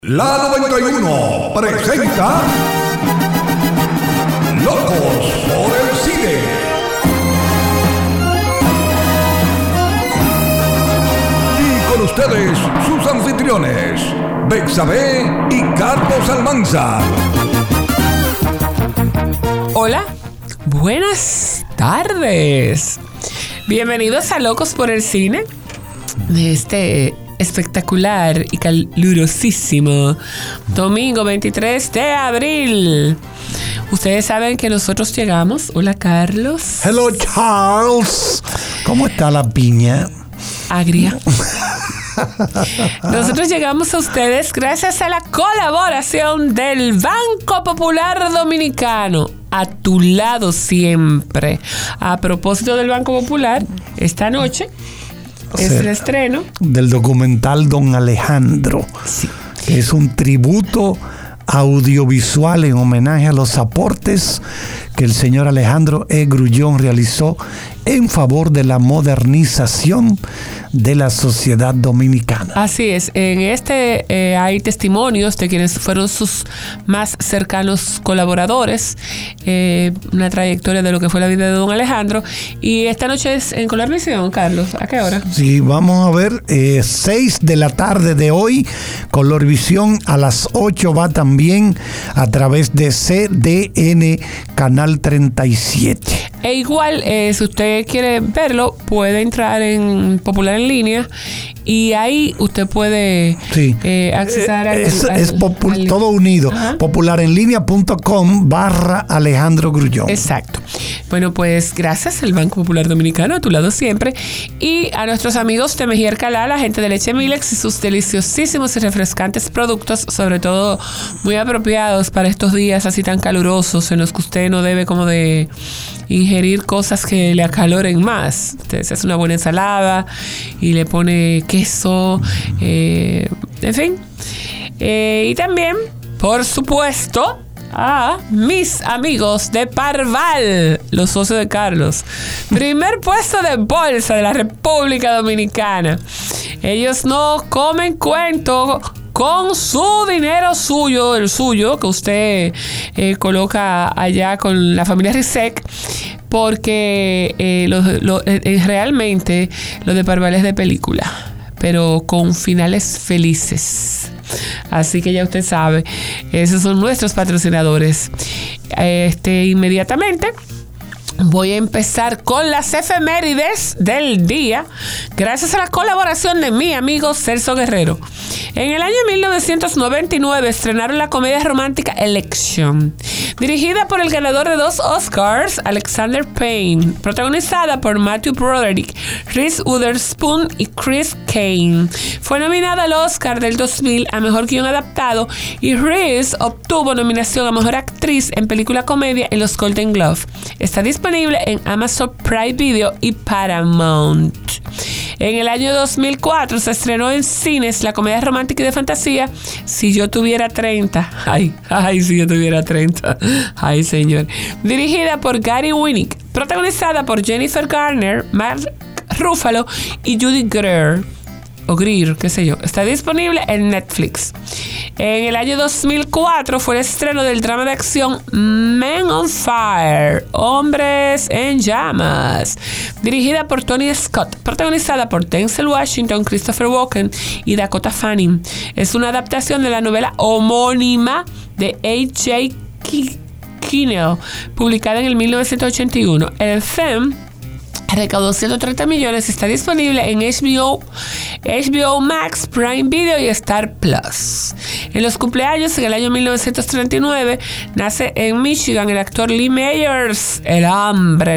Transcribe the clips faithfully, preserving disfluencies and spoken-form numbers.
La noventa y uno presenta Locos por el Cine. Y con ustedes, sus anfitriones, Betsabe y Carlos Almanza. Hola, buenas tardes. Bienvenidos a Locos por el Cine. De este espectacular y calurosísimo domingo veintitrés de abril. Ustedes saben que nosotros llegamos. Hola, Carlos. Hello, Charles. ¿Cómo está la piña? Agria. Nosotros llegamos a ustedes gracias a la colaboración del Banco Popular Dominicano. A tu lado siempre. A propósito del Banco Popular, esta noche es el estreno del documental Don Alejandro, sí, que es un tributo audiovisual en homenaje a los aportes que el señor Alejandro E. Grullón realizó en favor de la modernización de la sociedad dominicana. Así es, en este eh, hay testimonios de quienes fueron sus más cercanos colaboradores, eh, una trayectoria de lo que fue la vida de don Alejandro, y esta noche es en Colorvisión, Carlos. ¿A qué hora? Sí, vamos a ver, eh, seis de la tarde de hoy, Colorvisión, a las ocho va también a través de C D N Canal treinta y siete. E igual, eh, si usted quiere verlo, puede entrar en Popular en Línea y ahí usted puede sí. eh, accesar al, es, al, es popu- al, todo unido. Ajá. popularenlinea.com barra Alejandro Grullón. Exacto. Bueno, pues gracias al Banco Popular Dominicano, a tu lado siempre, y a nuestros amigos de Mejía Alcalá, la gente de Leche Milex y sus deliciosísimos y refrescantes productos, sobre todo muy apropiados para estos días así tan calurosos en los que usted no debe como de ingerir cosas que le acaloren más. Usted se hace una buena ensalada y le pone queso, eh, en fin. Eh, y también, por supuesto, a mis amigos de Parval, los socios de Carlos. Primer puesto de bolsa de la República Dominicana. Ellos no comen cuento con su dinero suyo, el suyo, que usted eh, coloca allá con la familia Rizek, porque eh, lo, lo, eh, realmente lo de Parval es de película, pero con finales felices. Así que ya usted sabe, esos son nuestros patrocinadores. Este, inmediatamente voy a empezar con las efemérides del día, gracias a la colaboración de mi amigo Celso Guerrero. En el año mil novecientos noventa y nueve estrenaron la comedia romántica Election, dirigida por el ganador de dos Oscars, Alexander Payne, protagonizada por Matthew Broderick, Reese Witherspoon y Chris Kane. Fue nominada al Oscar del dos mil a Mejor Guión Adaptado y Reese obtuvo nominación a Mejor Actriz en Película Comedia en los Golden Globe. Está disponible en Amazon Prime Video y Paramount. En el año dos mil cuatro se estrenó en cines la comedia romántica y de fantasía Si yo tuviera treinta. Ay, ay, si yo tuviera treinta. Ay, señor. Dirigida por Gary Winnick, protagonizada por Jennifer Garner, Mark Ruffalo y Judy Greer. O Greer, qué sé yo. Está disponible en Netflix. En el año dos mil cuatro fue el estreno del drama de acción Men on Fire, Hombres en Llamas, dirigida por Tony Scott, protagonizada por Denzel Washington, Christopher Walken y Dakota Fanning. Es una adaptación de la novela homónima de A J Kinnell, publicada en el mil novecientos ochenta y uno. El film recaudó ciento treinta millones y está disponible en H B O, H B O Max, Prime Video y Star Plus. En los cumpleaños, en el año mil novecientos treinta y nueve, nace en Michigan el actor Lee Mayers, el hombre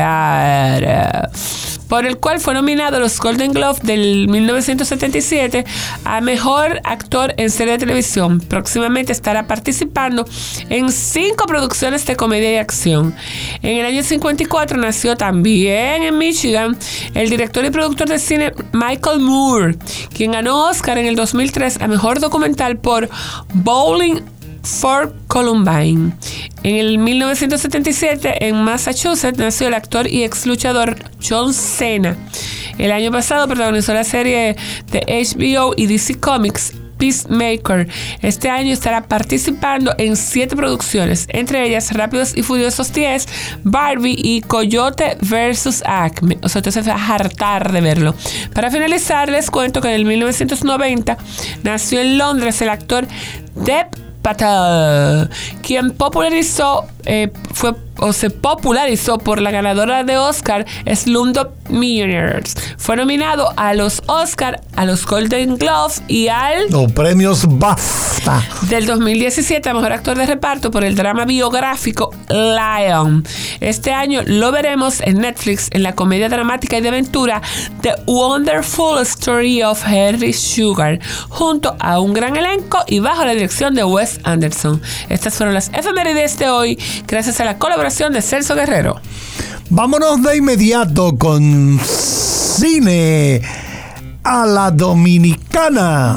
nuclear, por el cual fue nominado a los Golden Globe del mil novecientos setenta y siete a Mejor Actor en Serie de Televisión. Próximamente estará participando en cinco producciones de comedia y acción. En el año cincuenta y cuatro nació también en Michigan el director y productor de cine Michael Moore, quien ganó Oscar en el dos mil tres a Mejor Documental por Bowling for Columbine. En el mil novecientos setenta y siete, en Massachusetts, nació el actor y ex luchador John Cena. El año pasado protagonizó la serie de H B O y D C Comics Peacemaker. Este año estará participando en siete producciones, entre ellas Rápidos y Furiosos diez, Barbie y Coyote versus Acme. O sea, entonces va a hartar de verlo. Para finalizar, les cuento que en el mil novecientos noventa nació en Londres el actor Dev Patel, quien popularizó, eh, fue o se popularizó por la ganadora de Oscar Slumdog Millionaires. Fue nominado a los Oscar, a los Golden Globes y al los premios BAFTA del dos mil diecisiete a Mejor Actor de Reparto por el drama biográfico Lion. Este año lo veremos en Netflix en la comedia dramática y de aventura The Wonderful Story of Henry Sugar, junto a un gran elenco y bajo la dirección de Wes Anderson. Estas fueron las efemérides de hoy, gracias a la colaboración de Celso Guerrero. Vámonos de inmediato con cine a la dominicana.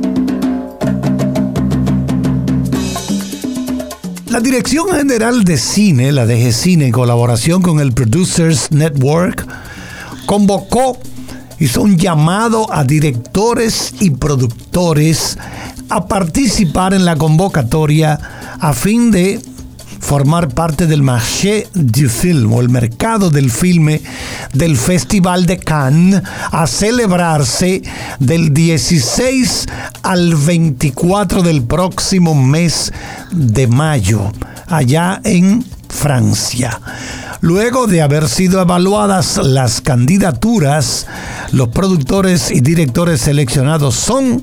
La Dirección General de Cine, la D G Cine, en colaboración con el Producers Network, convocó, hizo un llamado a directores y productores a participar en la convocatoria a fin de formar parte del marché du film, o el mercado del filme del Festival de Cannes, a celebrarse del dieciséis al veinticuatro del próximo mes de mayo, allá en Francia. Luego de haber sido evaluadas las candidaturas, los productores y directores seleccionados son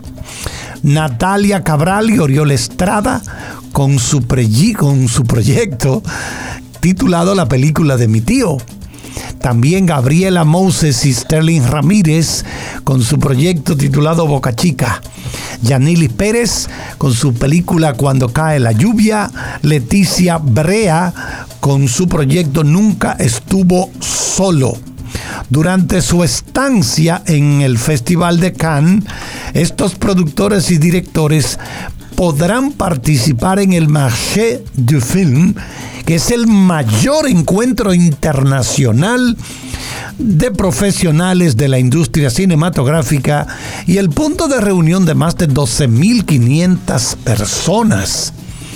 Natalia Cabral y Oriol Estrada, con su, pre- con su proyecto titulado La película de mi tío. También Gabriela Moses y Sterling Ramírez con su proyecto titulado Boca Chica. Yanilis Pérez con su película Cuando cae la lluvia. Leticia Brea con su proyecto Nunca estuvo solo. Durante su estancia en el Festival de Cannes, estos productores y directores podrán participar en el Marché du Film, que es el mayor encuentro internacional de profesionales de la industria cinematográfica y el punto de reunión de más de doce mil quinientas personas.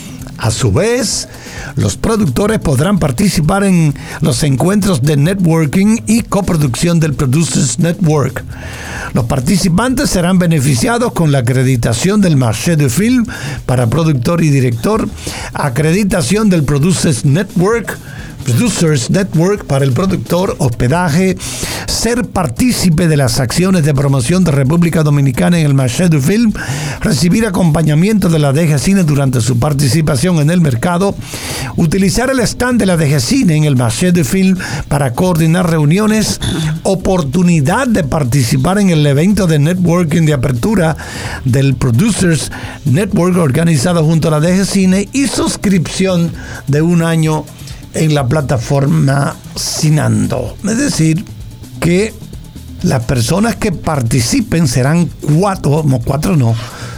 A su vez, los productores podrán participar en los encuentros de networking y coproducción del Producers Network. Los participantes serán beneficiados con la acreditación del Marché du Film para productor y director, acreditación del Producers Network, Producers Network para el productor, hospedaje, ser partícipe de las acciones de promoción de República Dominicana en el Marché du Film, recibir acompañamiento de la D G Cine durante su participación en el mercado, utilizar el stand de la D G Cine en el Marché du Film para coordinar reuniones, oportunidad de participar en el evento de networking de apertura del Producers Network organizado junto a la D G Cine y suscripción de un año en la plataforma Cinando. Es decir, que las personas que participen serán cuatro, no cuatro no,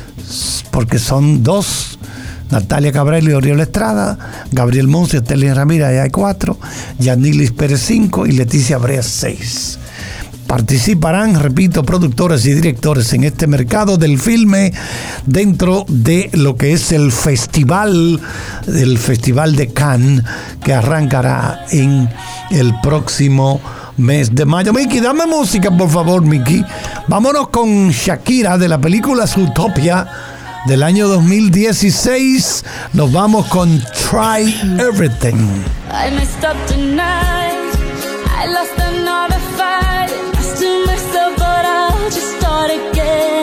porque son dos, Natalia Cabral y Oriol Estrada, Gabriel Monsi, Estelín Ramírez, ahí hay cuatro, Yanilis Pérez cinco y Leticia Brea seis. Participarán, repito, productores y directores en este mercado del filme dentro de lo que es el festival, el Festival de Cannes, que arrancará en el próximo mes de mayo. Miki, dame música, por favor, Miki. Vámonos con Shakira de la película Zootopia del año dos mil dieciséis. Nos vamos con Try Everything. I messed up tonight. I lost another fight. To myself, but I'll just start again.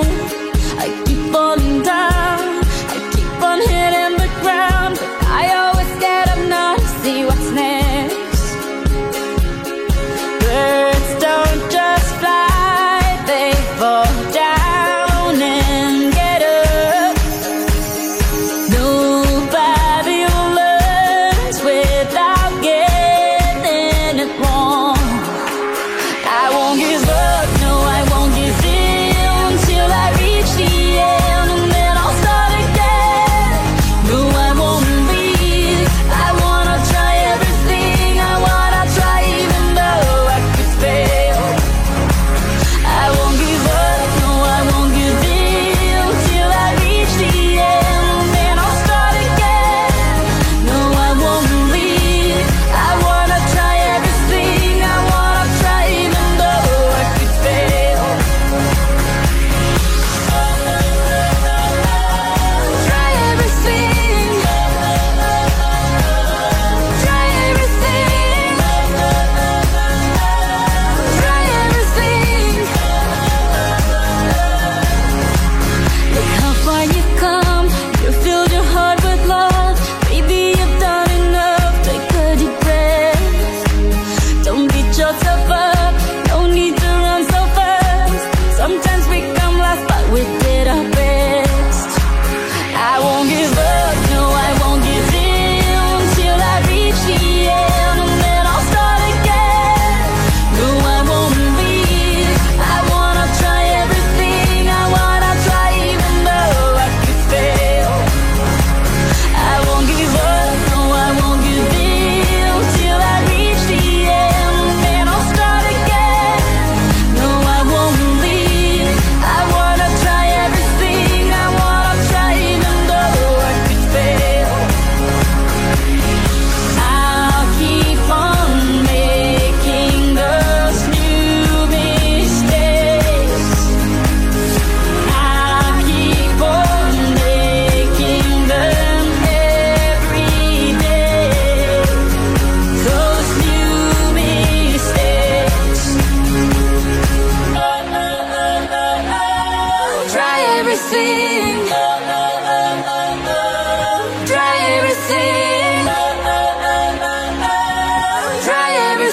I keep falling down, I keep on hitting the ground, but I always get up now to see what's next. Birds don't just fly, they fall down and get up. Nobody learns without getting it wrong. I won't give up, no, I won't give in till I reach the end, and then I'll stop.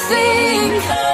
think